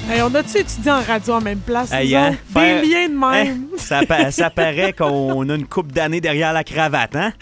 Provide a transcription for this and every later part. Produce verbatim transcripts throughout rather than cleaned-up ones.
Hey, on a-tu étudié en radio en même place? Hey, hein, Des faire... liens de même. Hein, ça, pa- ça paraît qu'on a une couple d'années derrière la cravate, hein?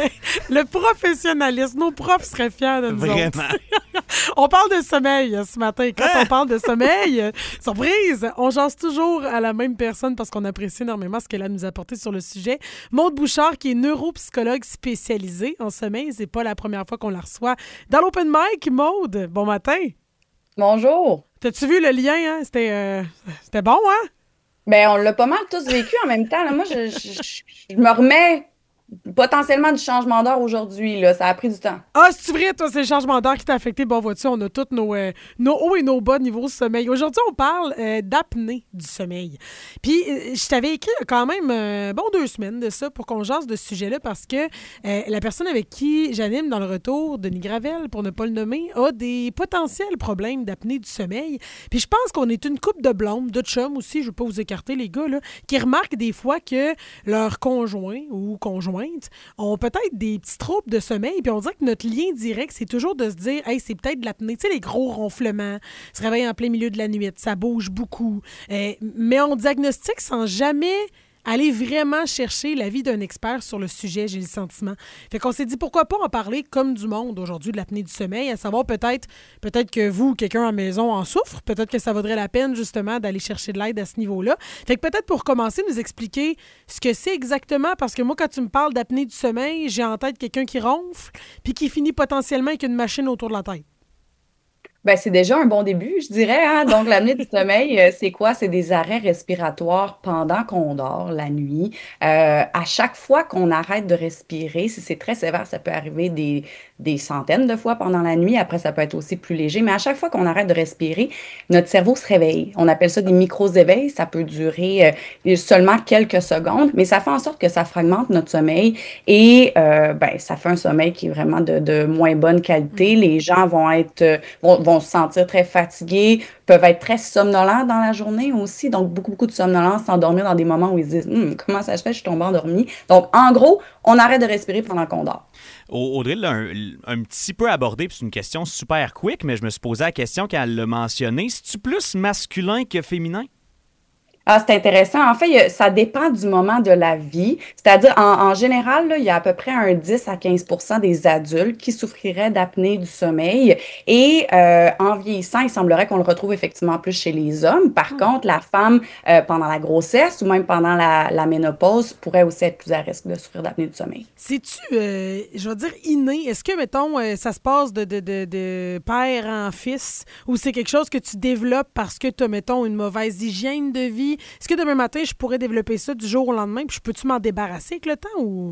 Le professionnalisme, nos profs seraient fiers de nous Vraiment. autres. On parle de sommeil euh, ce matin. Quand Hein? on parle de sommeil, euh, surprise, on jase toujours à la même personne parce qu'on apprécie énormément ce qu'elle a à nous apporter sur le sujet. Maude Bouchard, qui est neuropsychologue spécialisée en sommeil. C'est pas la première fois qu'on la reçoit dans l'Open Mic. Maude, bon matin. Bonjour. T'as-tu vu le lien, hein? C'était, euh, c'était bon, hein? Ben, on l'a pas mal tous vécu en même temps. Là. Moi, je, je, je- je me remets potentiellement du changement d'heure aujourd'hui. Là. Ça a pris du temps. Ah, c'est vrai, toi, c'est le changement d'heure qui t'a affecté. Bon, vois-tu, on a tous nos, euh, nos hauts et nos bas niveau sommeil. Aujourd'hui, on parle euh, d'apnée du sommeil. Puis, euh, je t'avais écrit quand même, euh, bon, deux semaines de ça pour qu'on jase de ce sujet-là parce que euh, la personne avec qui j'anime dans le retour, Denis Gravel, pour ne pas le nommer, a des potentiels problèmes d'apnée du sommeil. Puis, je pense qu'on est une couple de blondes, de chums aussi, je ne veux pas vous écarter, les gars, là, qui remarquent des fois que leur conjoint ou conjointe ont peut-être des petits troubles de sommeil, puis on dirait que notre lien direct, c'est toujours de se dire, hey, c'est peut-être de l'apnée. Tu sais, les gros ronflements, se réveiller en plein milieu de la nuit, ça bouge beaucoup. Euh, mais on diagnostique sans jamais aller vraiment chercher l'avis d'un expert sur le sujet, j'ai le sentiment. Fait qu'on s'est dit, pourquoi pas en parler comme du monde aujourd'hui de l'apnée du sommeil, à savoir peut-être peut-être que vous, quelqu'un à la maison en souffre, peut-être que ça vaudrait la peine justement d'aller chercher de l'aide à ce niveau-là. Fait que peut-être pour commencer, nous expliquer ce que c'est exactement, parce que moi, quand tu me parles d'apnée du sommeil, j'ai en tête quelqu'un qui ronfle puis qui finit potentiellement avec une machine autour de la tête. Ben, c'est déjà un bon début, je dirais. Hein? Donc, l'apnée du sommeil, euh, c'est quoi? C'est des arrêts respiratoires pendant qu'on dort la nuit. Euh, à chaque fois qu'on arrête de respirer, si c'est très sévère, ça peut arriver des, des centaines de fois pendant la nuit. Après, ça peut être aussi plus léger. Mais à chaque fois qu'on arrête de respirer, notre cerveau se réveille. On appelle ça des micro-éveils. Ça peut durer euh, seulement quelques secondes, mais ça fait en sorte que ça fragmente notre sommeil et euh, ben, ça fait un sommeil qui est vraiment de, de moins bonne qualité. Les gens vont être... euh, vont, vont se sentir très fatigués, peuvent être très somnolents dans la journée aussi. Donc, beaucoup, beaucoup de somnolence, s'endormir dans des moments où ils se disent Hum, comment ça se fait, je suis tombé endormi. Donc, en gros, on arrête de respirer pendant qu'on dort. Audrey l'a un, un petit peu abordé, puis c'est une question super quick, mais je me suis posé la question quand elle l'a mentionné. C'est-tu plus masculin que féminin? Ah, c'est intéressant. En fait, il y a- ça dépend du moment de la vie. C'est-à-dire, en, en général, là, il y a à peu près un dix à quinze pour cent des adultes qui souffriraient d'apnée du sommeil. Et euh, en vieillissant, il semblerait qu'on le retrouve effectivement plus chez les hommes. Par contre, la femme, euh, pendant la grossesse ou même pendant la, la ménopause, pourrait aussi être plus à risque de souffrir d'apnée du sommeil. C'est-tu, euh, je vais dire, inné? Est-ce que, mettons, euh, ça se passe de, de, de, de père en fils ou c'est quelque chose que tu développes parce que tu as, mettons, une mauvaise hygiène de vie? Est-ce que demain matin, je pourrais développer ça du jour au lendemain puis je peux-tu m'en débarrasser avec le temps ou...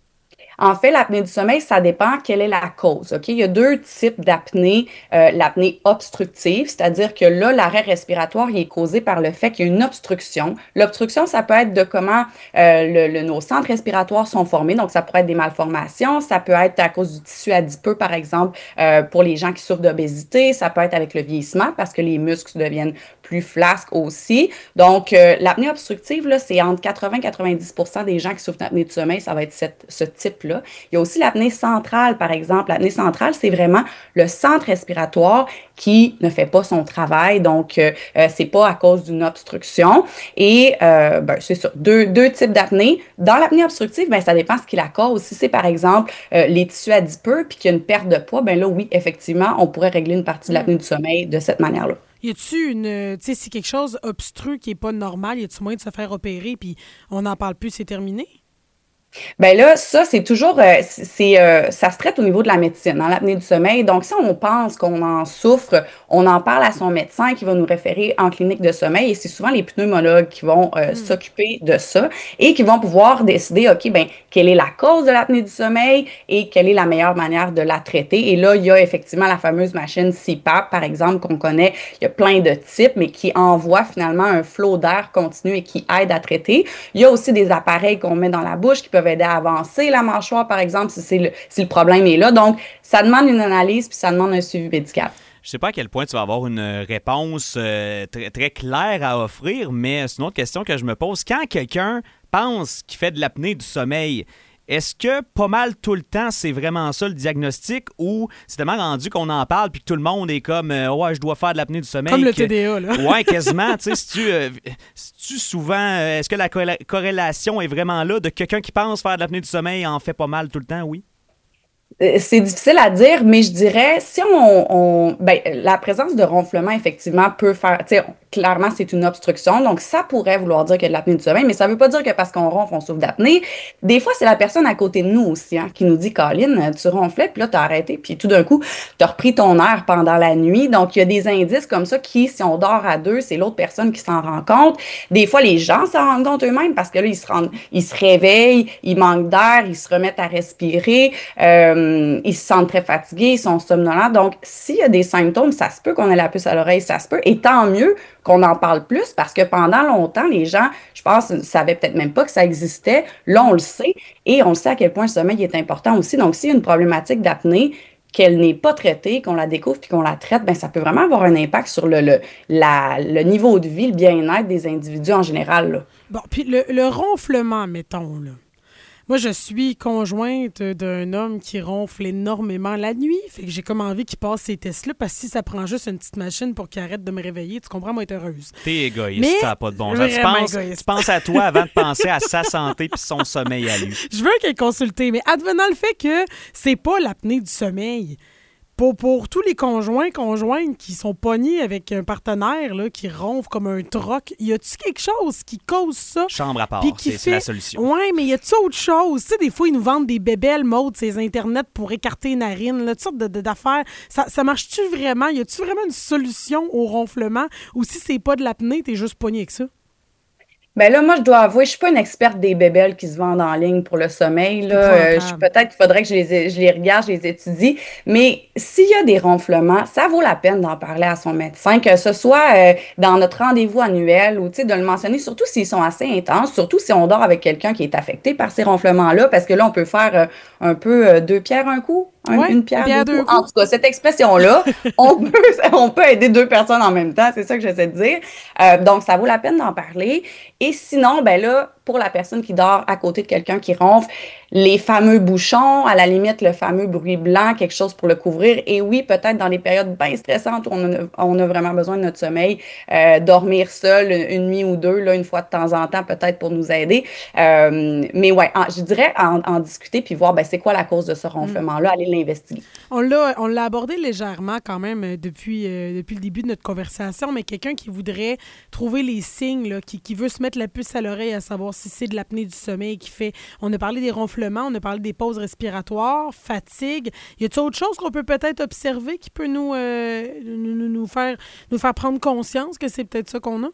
En fait, l'apnée du sommeil, ça dépend quelle est la cause. OK? Il y a deux types d'apnée. Euh, l'apnée obstructive, c'est-à-dire que là, l'arrêt respiratoire il est causé par le fait qu'il y a une obstruction. L'obstruction, ça peut être de comment euh, le, le- nos centres respiratoires sont formés. Donc, ça pourrait être des malformations. Ça peut être à cause du tissu adipeux, par exemple, euh, pour les gens qui souffrent d'obésité. Ça peut être avec le vieillissement parce que les muscles deviennent plus flasques aussi. Donc, euh, l'apnée obstructive, là, c'est entre quatre-vingts et quatre-vingt-dix pour cent des gens qui souffrent d'apnée du sommeil, ça va être cette- ce type-là. Il y a aussi l'apnée centrale, par exemple. L'apnée centrale, c'est vraiment le centre respiratoire qui ne fait pas son travail. Donc, euh, euh, c'est pas à cause d'une obstruction. Et, euh, ben, c'est ça. Deux, deux types d'apnée. Dans l'apnée obstructive, ben, ça dépend ce qui la cause. Si c'est, par exemple, euh, les tissus adipeux puis qu'il y a une perte de poids, ben là, oui, effectivement, on pourrait régler une partie de l'apnée du sommeil de cette manière-là. Y a-tu une... euh, Tu sais, si quelque chose obstrue qui est pas normal, y a-tu moyen de se faire opérer puis on n'en parle plus, c'est terminé? Ben là, ça, c'est toujours, euh, c'est, c'est, euh, ça se traite au niveau de la médecine, dans l'apnée du sommeil. Donc, si on pense qu'on en souffre, on en parle à son médecin qui va nous référer en clinique de sommeil et c'est souvent les pneumologues qui vont euh, Mm. s'occuper de ça et qui vont pouvoir décider, OK, ben, quelle est la cause de l'apnée du sommeil et quelle est la meilleure manière de la traiter. Et là, il y a effectivement la fameuse machine C PAP, par exemple, qu'on connaît. Il y a plein de types, mais qui envoie finalement un flot d'air continu et qui aide à traiter. Il y a aussi des appareils qu'on met dans la bouche qui peuvent aider à avancer la mâchoire, par exemple, si, c'est le, si le problème est là. Donc, ça demande une analyse puis ça demande un suivi médical. Je sais pas à quel point tu vas avoir une réponse euh, très, très claire à offrir, mais c'est une autre question que je me pose. Quand quelqu'un pense qu'il fait de l'apnée du sommeil, Est-ce que pas mal tout le temps, c'est vraiment ça le diagnostic ou c'est tellement rendu qu'on en parle puis que tout le monde est comme euh, ouais, je dois faire de l'apnée du sommeil. Comme le que... T D A, là. Ouais, quasiment. Tu sais, si tu euh, si tu souvent, euh, est-ce que la corréla- corrélation est vraiment là de quelqu'un qui pense faire de l'apnée du sommeil en fait pas mal tout le temps, oui? C'est difficile à dire, mais je dirais, si on, on ben, la présence de ronflement, effectivement, peut faire, tu sais, clairement, c'est une obstruction, donc ça pourrait vouloir dire qu'il y a de l'apnée du sommeil, mais ça veut pas dire que parce qu'on ronfle, on souffre d'apnée. Des fois, c'est la personne à côté de nous aussi, hein, qui nous dit, Colin, tu ronflais, puis là, t'as arrêté, puis tout d'un coup, t'as repris ton air pendant la nuit. Donc, il y a des indices comme ça qui, si on dort à deux, c'est l'autre personne qui s'en rend compte. Des fois, les gens s'en rendent compte eux-mêmes parce que là, ils se rendent, ils se réveillent, ils manquent d'air, ils se remettent à respirer. Euh, Ils se sentent très fatigués, ils sont somnolents. Donc, s'il y a des symptômes, ça se peut qu'on ait la puce à l'oreille, ça se peut. Et tant mieux qu'on en parle plus parce que pendant longtemps, les gens, je pense, ne savaient peut-être même pas que ça existait. Là, on le sait et on sait à quel point le sommeil est important aussi. Donc, s'il y a une problématique d'apnée, qu'elle n'est pas traitée, qu'on la découvre puis qu'on la traite, ben ça peut vraiment avoir un impact sur le, le, la, le niveau de vie, le bien-être des individus en général, là. Bon, puis le, le ronflement, mettons, là. Moi, je suis conjointe d'un homme qui ronfle énormément la nuit. Fait que j'ai comme envie qu'il passe ces tests-là parce que si ça prend juste une petite machine pour qu'il arrête de me réveiller, tu comprends, moi, être heureuse. T'es égoïste, Mais ça n'a pas de bon sens. Tu penses, tu penses à toi avant de penser à sa santé puis son sommeil à lui. Je veux qu'elle consulte, mais advenant le fait que c'est pas l'apnée du sommeil. Pour, pour tous les conjoints, conjointes qui sont pognés avec un partenaire là, qui ronfle comme un troc, y a-tu quelque chose qui cause ça? Chambre à part, Puis qui c'est fait... c'est la solution. Oui, mais y a-tu autre chose? Tu sais, des fois, ils nous vendent des bébelles modes, ces internets pour écarter les narines, là, toutes sortes de, de, d'affaires. Ça, ça marche-tu vraiment? Y a-tu vraiment une solution au ronflement? Ou si c'est pas de l'apnée, t'es juste pogné avec ça? Ben là, moi, je dois avouer, je suis pas une experte des bébelles qui se vendent en ligne pour le sommeil, là. Euh, je- peut-être qu'il faudrait que je les, ai- je les regarde, je les étudie. Mais s'il y a des ronflements, ça vaut la peine d'en parler à son médecin, que ce soit euh, dans notre rendez-vous annuel ou, tu sais, de le mentionner, surtout s'ils sont assez intenses, surtout si on dort avec quelqu'un qui est affecté par ces ronflements-là, parce que là, on peut faire euh, un peu euh, deux pierres un coup. Un- Ouais, une pierre, une pierre deux deux coups. En tout cas, cette expression-là, on peut, on peut aider deux personnes en même temps, c'est ça que j'essaie de dire. Euh, donc, ça vaut la peine d'en parler. Et sinon, ben là, pour la personne qui dort à côté de quelqu'un qui ronfle, les fameux bouchons, à la limite, le fameux bruit blanc, quelque chose pour le couvrir. Et oui, peut-être dans les périodes bien stressantes où on a, on a vraiment besoin de notre sommeil, euh, dormir seul une, une nuit ou deux, là, une fois de temps en temps, peut-être pour nous aider. Euh, mais ouais, en- je dirais en, en discuter puis voir, ben, c'est quoi la cause de ce ronflement-là, aller l'investiguer. On l'a, on l'a abordé légèrement quand même euh, depuis, euh, depuis le début de notre conversation, mais quelqu'un qui voudrait trouver les signes, là, qui, qui veut se mettre la puce à l'oreille à savoir si c'est de l'apnée du sommeil qui fait... On a parlé des ronflements, on a parlé des pauses respiratoires, fatigue. Y a-t-il autre chose qu'on peut peut-être observer qui peut nous, euh, nous, nous- nous faire, nous faire prendre conscience que c'est peut-être ça qu'on a?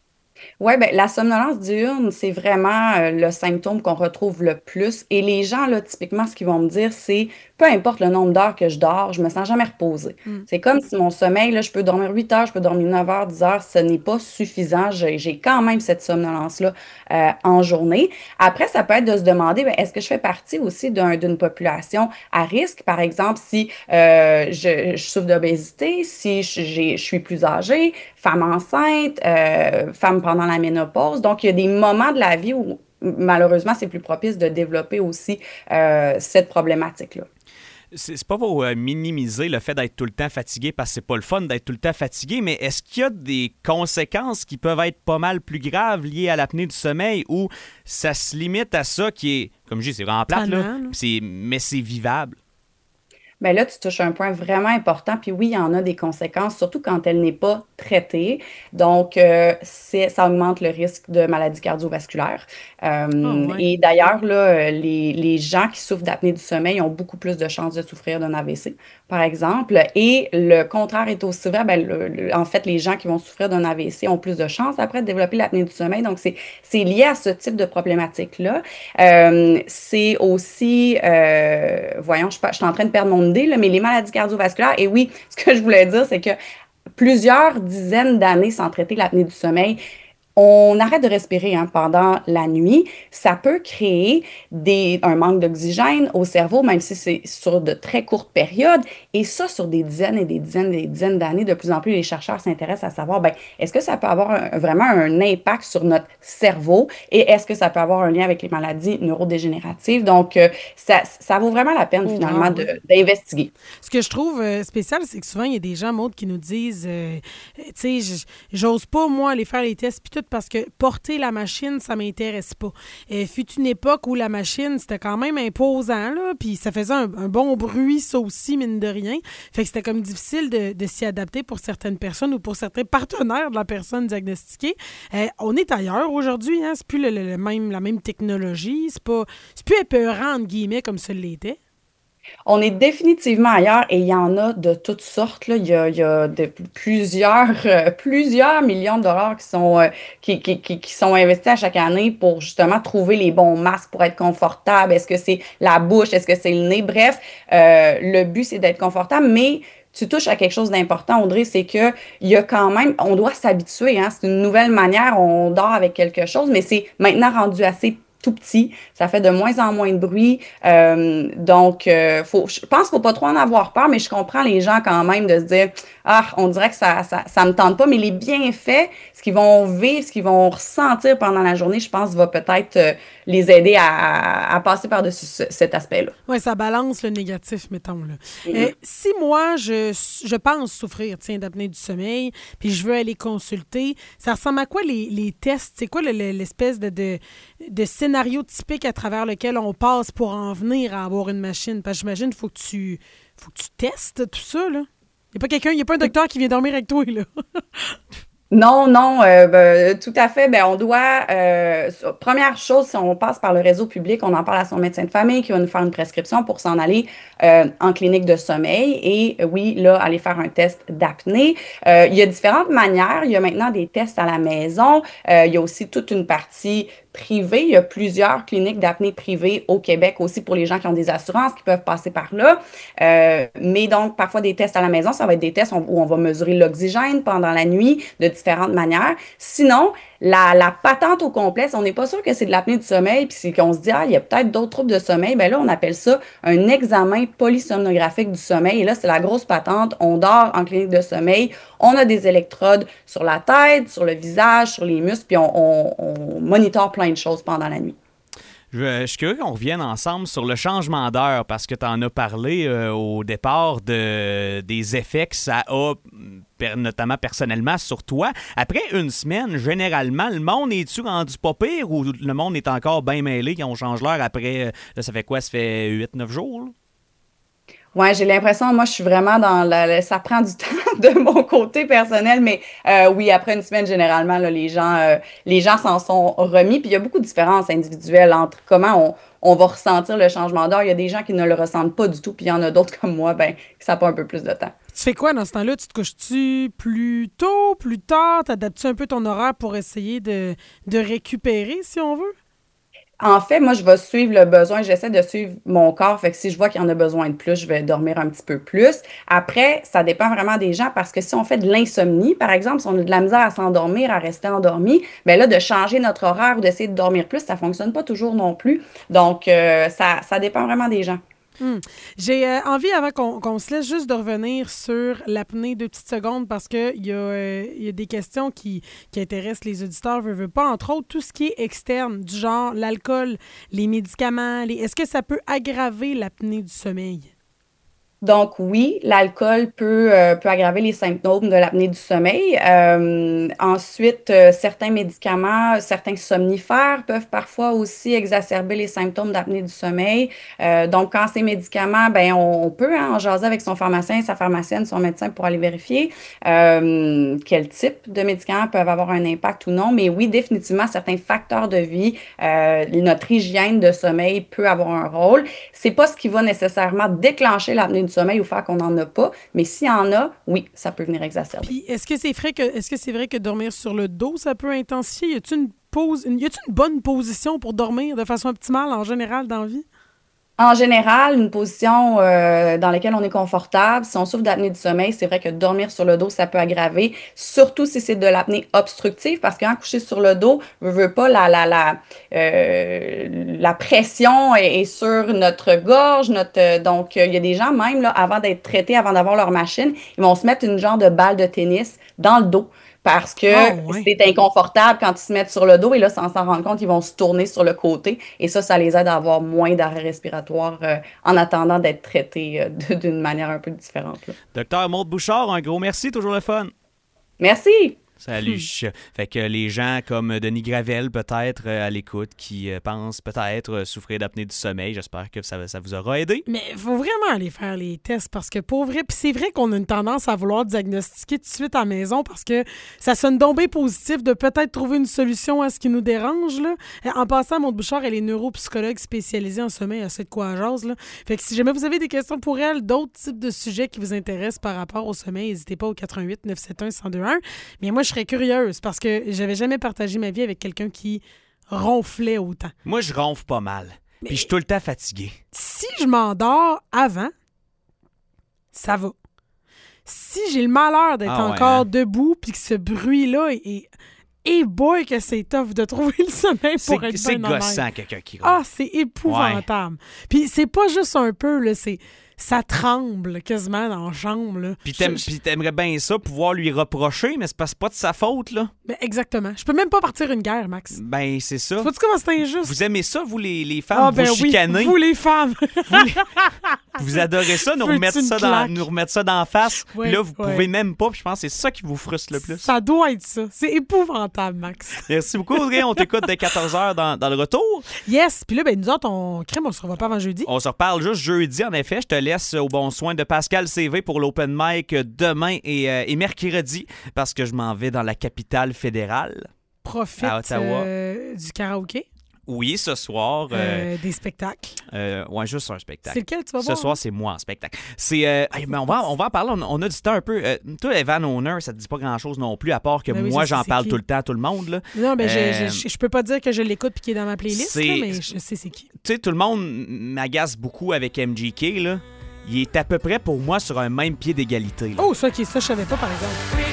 Oui, ben, la somnolence diurne, c'est vraiment euh, le symptôme qu'on retrouve le plus. Et les gens, là, typiquement, ce qu'ils vont me dire, c'est peu importe le nombre d'heures que je dors, je me sens jamais reposée. Mm. C'est comme si mon sommeil, là, je peux dormir huit heures, je peux dormir neuf heures, dix heures, ce n'est pas suffisant. J'ai, j'ai quand même cette somnolence-là euh, en journée. Après, ça peut être de se demander, ben, est-ce que je fais partie aussi d'un- d'une population à risque? Par exemple, si euh, je, je souffre d'obésité, si je, j'ai- je suis plus âgée, femme enceinte, euh, femme pendant la ménopause. Donc, il y a des moments de la vie où, malheureusement, c'est plus propice de développer aussi euh, cette problématique-là. C'est c'est pas pour euh, minimiser le fait d'être tout le temps fatigué parce que c'est pas le fun d'être tout le temps fatigué, mais est-ce qu'il y a des conséquences qui peuvent être pas mal plus graves liées à l'apnée du sommeil ou ça se limite à ça qui est, comme je dis, c'est vraiment plate, là, Tannant, là. c'est, mais c'est vivable? Bien là, tu touches un point vraiment important. Puis oui, il y en a des conséquences, surtout quand elle n'est pas traitée. Donc, euh, c'est, ça augmente le risque de maladies cardiovasculaires. Euh, Ah ouais. et d'ailleurs, là, les, les gens qui souffrent d'apnée du sommeil ont beaucoup plus de chances de souffrir d'un A V C, par exemple. Et le contraire est aussi vrai. Ben, le- le- en fait, les gens qui vont souffrir d'un A V C ont plus de chances après de développer l'apnée du sommeil. Donc, c'est, c'est lié à ce type de problématique-là. Euh, c'est aussi, euh, voyons, je, je suis en train de perdre mon idée, là, mais les maladies cardiovasculaires, et oui, ce que je voulais dire, c'est que plusieurs dizaines d'années sans traiter l'apnée du sommeil, on arrête de respirer hein, pendant la nuit, ça peut créer des, un manque d'oxygène au cerveau, même si c'est sur de très courtes périodes. Et ça, sur des dizaines et des dizaines et des dizaines d'années, de plus en plus, les chercheurs s'intéressent à savoir, ben, est-ce que ça peut avoir un, vraiment un impact sur notre cerveau et est-ce que ça peut avoir un lien avec les maladies neurodégénératives? Donc, euh, ça, ça vaut vraiment la peine, Oh, finalement, wow, de, oui. d'investiguer. Ce que je trouve euh, spécial, c'est que souvent, il y a des gens, Maud, qui nous disent, euh, tu sais, j- j'ose pas, moi, aller faire les tests, puis tout, parce que porter la machine, ça m'intéresse pas. Il fut une époque où la machine, c'était quand même imposant, là, puis ça faisait un, un bon bruit, ça aussi, mine de rien. Fait que c'était comme difficile de, de s'y adapter pour certaines personnes ou pour certains partenaires de la personne diagnostiquée. Euh, on est ailleurs aujourd'hui, hein, c'est plus le, le- le même, la même technologie, c'est pas, c'est plus épeurant, entre guillemets, comme ça l'était. On est définitivement ailleurs et il y en a de toutes sortes, là. Il y a, il y a de, plusieurs, euh, plusieurs millions de dollars qui sont, euh, qui, qui, qui, qui sont investis à chaque année pour justement trouver les bons masques pour être confortable. Est-ce que c'est la bouche? Est-ce que c'est le nez? Bref, euh, le but, c'est d'être confortable, mais tu touches à quelque chose d'important, Audrey, c'est que il y a quand même, on doit s'habituer, hein. C'est une nouvelle manière, on dort avec quelque chose, mais c'est maintenant rendu assez tout petit, ça fait de moins en moins de bruit. Euh, donc, euh, faut, je pense qu'il ne faut pas trop en avoir peur, mais je comprends les gens quand même de se dire ah, on dirait que ça ça, ça me tente pas, mais les bienfaits, ce qu'ils vont vivre, ce qu'ils vont ressentir pendant la journée, je pense, va peut-être euh, les aider à, à, à passer par-dessus ce, cet aspect-là. Oui, ça balance le négatif, mettons. Là. Mm-hmm. Euh, si moi, je, je pense souffrir tiens, d'apnée du sommeil, puis je veux aller consulter, ça ressemble à quoi les, les tests? C'est quoi le, le, l'espèce de, de, de scénario typique à travers lequel on passe pour en venir à avoir une machine? Parce que j'imagine qu'il faut que tu faut que tu testes tout ça. Il n'y a pas quelqu'un, il n'y a pas un docteur qui vient dormir avec toi, là. Non, non, euh, ben, tout à fait. Ben, on doit, euh, première chose, si on passe par le réseau public, on en parle à son médecin de famille qui va nous faire une prescription pour s'en aller euh, en clinique de sommeil et euh, oui, là, aller faire un test d'apnée. Euh, il y a différentes manières. Il y a maintenant des tests à la maison. Euh, il y a aussi toute une partie privée. Il y a plusieurs cliniques d'apnée privées au Québec aussi pour les gens qui ont des assurances qui peuvent passer par là. Euh, mais donc, parfois des tests à la maison, ça va être des tests où on va mesurer l'oxygène pendant la nuit de différentes manières. Sinon, la, la patente au complet, si on n'est pas sûr que c'est de l'apnée du sommeil, puis c'est qu'on se dit, ah, il y a peut-être d'autres troubles de sommeil, bien là, on appelle ça un examen polysomnographique du sommeil. Et là, c'est la grosse patente. On dort en clinique de sommeil. On a des électrodes sur la tête, sur le visage, sur les muscles, puis on, on, on monitore plein de choses pendant la nuit. Je, je suis curieux qu'on revienne ensemble sur le changement d'heure parce que tu en as parlé euh, au départ de, des effets que ça a, per, notamment personnellement, sur toi. Après une semaine, généralement, le monde est-tu rendu pas pire ou le monde est encore bien mêlé quand on change l'heure après, là, ça fait quoi? Ça fait huit neuf jours? Là? Ouais, j'ai l'impression, moi, je suis vraiment dans la, ça prend du temps de mon côté personnel, mais euh, oui, après une semaine, généralement, là, les gens, euh, les gens s'en sont remis. Puis il y a beaucoup de différences individuelles entre comment on, on va ressentir le changement d'heure. Il y a des gens qui ne le ressentent pas du tout, puis il y en a d'autres comme moi, ben, que ça prend un peu plus de temps. Tu fais quoi dans ce temps-là? Tu te couches-tu plus tôt, plus tard? T'adaptes-tu un peu ton horaire pour essayer de, de récupérer, si on veut? En fait, moi, je vais suivre le besoin. J'essaie de suivre mon corps. Fait que si je vois qu'il y en a besoin de plus, je vais dormir un petit peu plus. Après, ça dépend vraiment des gens parce que si on fait de l'insomnie, par exemple, si on a de la misère à s'endormir, à rester endormi, bien là, de changer notre horaire ou d'essayer de dormir plus, ça fonctionne pas toujours non plus. Donc, euh, ça, ça dépend vraiment des gens. Hum. J'ai euh, envie, avant qu'on qu'on se laisse, juste de revenir sur l'apnée deux petites secondes parce qu'il y, euh, y a des questions qui, qui intéressent les auditeurs, veux, veux pas, entre autres, tout ce qui est externe, du genre l'alcool, les médicaments. Les... Est-ce que ça peut aggraver l'apnée du sommeil? Donc oui, l'alcool peut, euh, peut aggraver les symptômes de l'apnée du sommeil. Euh, ensuite, euh, certains médicaments, certains somnifères peuvent parfois aussi exacerber les symptômes d'apnée du sommeil. Euh, donc quand ces médicaments, ben on, on peut hein, en jaser avec son pharmacien, sa pharmacienne, son médecin pour aller vérifier euh, quel type de médicaments peuvent avoir un impact ou non. Mais oui, définitivement, certains facteurs de vie, euh, notre hygiène de sommeil peut avoir un rôle. C'est pas ce qui va nécessairement déclencher l'apnée du sommeil ou faire qu'on n'en a pas, mais s'il y en a, oui, ça peut venir exacerber. Puis, est-ce que c'est vrai que, est-ce que c'est vrai que dormir sur le dos, ça peut intensifier? Y a-t-il une pose, une, y a-t-il une bonne position pour dormir de façon optimale en général dans la vie? En général, une position euh, dans laquelle on est confortable, si on souffre d'apnée du sommeil, c'est vrai que dormir sur le dos, ça peut aggraver, surtout si c'est de l'apnée obstructive, parce qu'en coucher sur le dos, je veux pas la, la, la, euh, la pression est, est sur notre gorge, notre donc il y a des gens même là, avant d'être traités, avant d'avoir leur machine, ils vont se mettre une genre de balle de tennis dans le dos. Parce que oh, ouais. c'est inconfortable quand ils se mettent sur le dos et là, sans s'en rendre compte, ils vont se tourner sur le côté. Et ça, ça les aide à avoir moins d'arrêt respiratoire euh, en attendant d'être traités euh, d'une manière un peu différente. Là. Docteur Maude Bouchard, un gros merci, toujours le fun. Merci! Salut. Hmm. Fait que les gens comme Denis Gravel, peut-être, euh, à l'écoute, qui euh, pensent peut-être euh, souffrir d'apnée du sommeil, j'espère que ça, ça vous aura aidé. Mais il faut vraiment aller faire les tests parce que pour vrai, puis c'est vrai qu'on a une tendance à vouloir diagnostiquer tout de suite à la maison parce que ça sonne donc bien positif de peut-être trouver une solution à ce qui nous dérange. Là. En passant, Maude Bouchard, elle est neuropsychologue spécialisée en sommeil, elle sait de quoi elle jase. Là. Fait que si jamais vous avez des questions pour elle, d'autres types de sujets qui vous intéressent par rapport au sommeil, n'hésitez pas au quatre un huit neuf sept un un zéro deux un. Mais moi, je serais curieuse parce que j'avais jamais partagé ma vie avec quelqu'un qui ronflait autant. Moi, je ronfle pas mal. Mais puis je suis tout le temps fatigué. Si je m'endors avant, ça va. Si j'ai le malheur d'être ah ouais, encore hein? debout puis que ce bruit-là est... Et boy, que c'est tough de trouver le sommeil pour c'est, être c'est bien honnête. C'est gossant, quelqu'un qui ronfle. Ah, c'est épouvantable. Ouais. Puis c'est pas juste un peu, là, c'est... Ça tremble quasiment dans la chambre. Là. Puis, t'aimes, je... puis t'aimerais bien ça, pouvoir lui reprocher, mais c'est pas, c'est pas de sa faute, là. Ben exactement. Je peux même pas partir une guerre, Max. Ben, c'est ça. Vois-tu comment c'est injuste? Vous aimez ça, vous, les, les femmes? Ah, vous ben chicanez? Oui, vous, les femmes. vous, les... vous adorez ça, nous remettre ça, dans, nous remettre ça d'en face. Oui, puis là, vous oui. pouvez même pas. Puis je pense que c'est ça qui vous frustre le plus. Ça doit être ça. C'est épouvantable, Max. Merci beaucoup, Audrey. On t'écoute dès quatorze heures dans, dans le retour. Yes. Puis là, ben nous autres, on crème, on se revoit pas avant jeudi. On se reparle juste jeudi, en effet. Je te laisse au bon soin de Pascal C V pour l'open mic demain et, euh, et mercredi parce que je m'en vais dans la capitale fédérale. Profite à Ottawa. Euh, du karaoké. Oui, ce soir. Euh, euh, des spectacles. Euh, ouais, juste un spectacle. C'est lequel tu vas ce voir? Ce soir, hein? C'est moi en spectacle. C'est, euh, hey, mais on, va, on va en parler. On, on a du temps un peu. Euh, toi, Evan Honor, ça te dit pas grand-chose non plus, à part que ben moi, oui, j'en parle qui. tout le temps à tout le monde. Là. Non, mais euh, je, je, je peux pas dire que je l'écoute et qu'il est dans ma playlist, là, mais je sais c'est qui. Tu sais, tout le monde m'agace beaucoup avec M G K, là. Il est à peu près pour moi sur un même pied d'égalité. Là. Oh, ça, okay, ça, je savais pas, par exemple.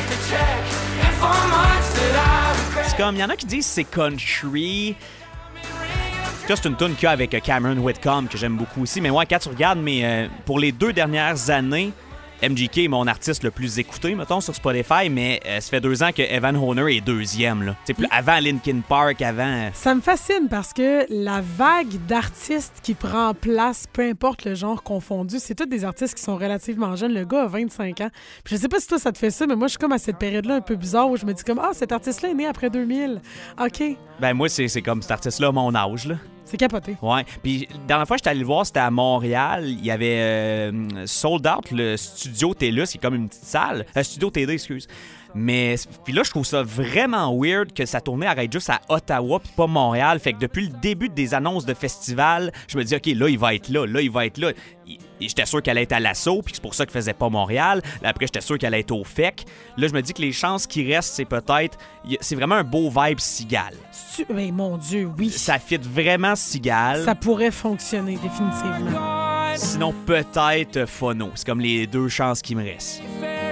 C'est comme, il y en a qui disent c'est country. Ça, c'est une tune qu'il y a avec Cameron Whitcomb que j'aime beaucoup aussi. Mais ouais, quand tu regardes, mais, euh, pour les deux dernières années, M G K est mon artiste le plus écouté, mettons, sur Spotify, mais euh, ça fait deux ans que Evan Honor est deuxième. Là. Plus, avant Linkin Park, avant... Euh... Ça me fascine parce que la vague d'artistes qui prend place, peu importe le genre confondu, c'est tous des artistes qui sont relativement jeunes. Le gars a vingt-cinq ans. Puis je sais pas si toi, ça te fait ça, mais moi, je suis comme à cette période-là un peu bizarre où je me dis comme « Ah, cet artiste-là est né après deux mille. OK. » Ben moi, c'est, c'est comme cet artiste-là à mon âge, là. C'est capoté. Ouais. Puis, la dernière fois que j'étais allé le voir, c'était à Montréal. Il y avait euh, sold out le studio Télus, qui est comme une petite salle. Euh, studio T D, excuse. Mais, puis là, je trouve ça vraiment weird que sa tournée arrête juste à Ottawa puis pas Montréal. Fait que depuis le début des annonces de festival, je me dis, OK, là, il va être là, là, il va être là. Et j'étais sûr qu'elle allait être à l'assaut, puis c'est pour ça qu'il faisait pas Montréal. Là, après, j'étais sûr qu'elle allait être au F E C. Là, je me dis que les chances qui restent, c'est peut-être... C'est vraiment un beau vibe cigale. Mais mon Dieu, oui. Ça fit vraiment cigale. Ça pourrait fonctionner, définitivement. Sinon, peut-être Phono. C'est comme les deux chances qui me restent.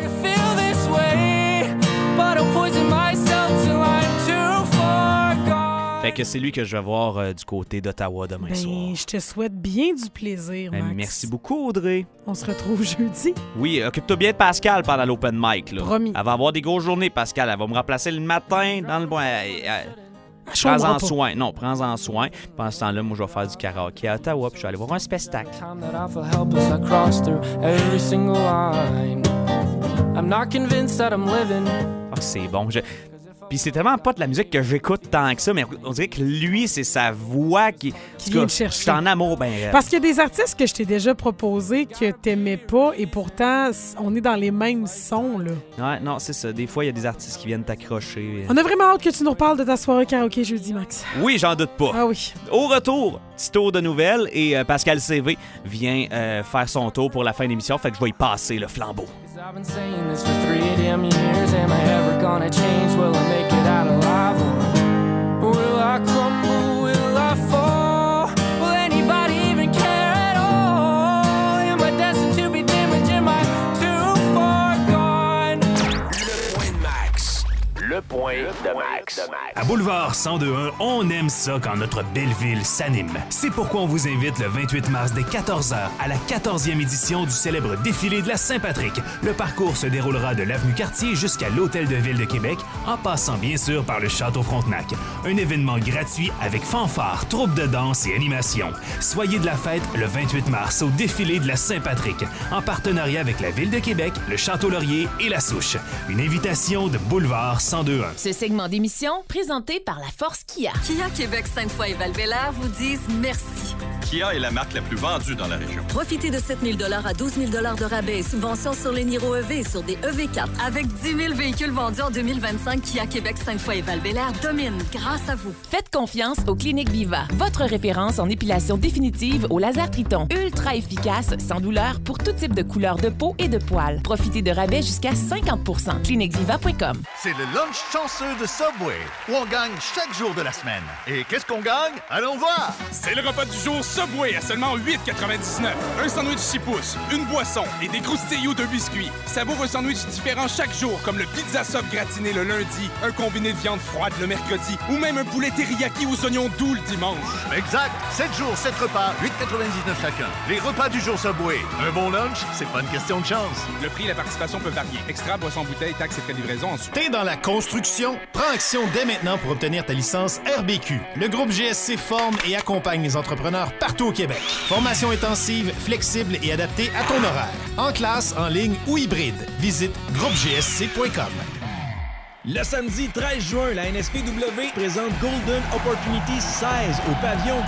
Fait que c'est lui que je vais voir euh, du côté d'Ottawa demain ben, soir. Je te souhaite bien du plaisir, Max. Ben, merci beaucoup, Audrey. On se retrouve jeudi. Oui, occupe-toi bien de Pascal pendant l'open mic. Là. Promis. Elle va avoir des grosses journées, Pascal. Elle va me remplacer le matin dans le... Bon, elle, elle... Prends-en soin. Non, prends-en soin. Pendant ce temps-là, moi, je vais faire du karaoké à Ottawa, puis je vais aller voir un spectacle. Ah, c'est bon. Je... Puis c'est tellement pas de la musique que j'écoute tant que ça, mais on dirait que lui, c'est sa voix qui... Qui vient te chercher. Je suis en amour, ben... Euh... Parce qu'il y a des artistes que je t'ai déjà proposés que t'aimais pas, et pourtant, on est dans les mêmes sons, là. Ouais, non, c'est ça. Des fois, il y a des artistes qui viennent t'accrocher. On a vraiment hâte que tu nous reparles de ta soirée karaoké jeudi, Max. Oui, j'en doute pas. Ah oui. Au retour, petit tour de nouvelles, et euh, Pascal C V vient euh, faire son tour pour la fin de l'émission, fait que je vais y passer le flambeau. I've been saying this for three damn years. Am I ever gonna change? Will I make it out alive? Or will I crumble? Will I fall? Will anybody even care Le point de Max. À Boulevard cent deux point un, on aime ça quand notre belle ville s'anime. C'est pourquoi on vous invite le vingt-huit mars dès quatorze heures à la quatorzième édition du célèbre défilé de la Saint-Patrick. Le parcours se déroulera de l'avenue Cartier jusqu'à l'Hôtel de Ville de Québec, en passant bien sûr par le Château Frontenac. Un événement gratuit avec fanfare, troupe de danse et animation. Soyez de la fête le vingt-huit mars au défilé de la Saint-Patrick, en partenariat avec la Ville de Québec, le Château-Laurier et la Souche. Une invitation de Boulevard cent deux point un. Ce segment d'émission, présenté par la Force Kia. Kia Québec, Sainte-Foy et Val-Bélair vous disent merci. Kia est la marque la plus vendue dans la région. Profitez de sept mille dollars à douze mille dollars de rabais et subventions sur les Niro E V et sur des E V quatre. Avec dix mille véhicules vendus en deux mille vingt-cinq, Kia Québec, Sainte-Foy et Val-Bélair domine grâce à vous. Faites confiance aux Cliniques Viva, votre référence en épilation définitive au laser Triton. Ultra efficace, sans douleur, pour tout type de couleur de peau et de poils. Profitez de rabais jusqu'à cinquante pour cent. clinique viva point com. C'est le lunch chanceux de Subway, où on gagne chaque jour de la semaine. Et qu'est-ce qu'on gagne? Allons voir! C'est le repas du jour Subway à seulement huit quatre-vingt-dix-neuf. Un sandwich six pouces, une boisson et des croustilloux de biscuits. Savoure un sandwich différent chaque jour, comme le pizza soft gratiné le lundi, un combiné de viande froide le mercredi, ou même un poulet teriyaki aux oignons doux le dimanche. Exact! sept jours, sept repas, huit quatre-vingt-dix-neuf chacun. Les repas du jour Subway. Un bon lunch, c'est pas une question de chance. Le prix et la participation peuvent varier. Extra, boisson, bouteille, taxes et frais de livraison en dessous. T'es dans la construction? Prends action dès maintenant pour obtenir ta licence R B Q. Le groupe G S C forme et accompagne les entrepreneurs partout au Québec. Formation intensive, flexible et adaptée à ton horaire. En classe, en ligne ou hybride. Visite groupe g s c point com. Le samedi treize juin, la N S P W présente Golden Opportunity seize au pavillon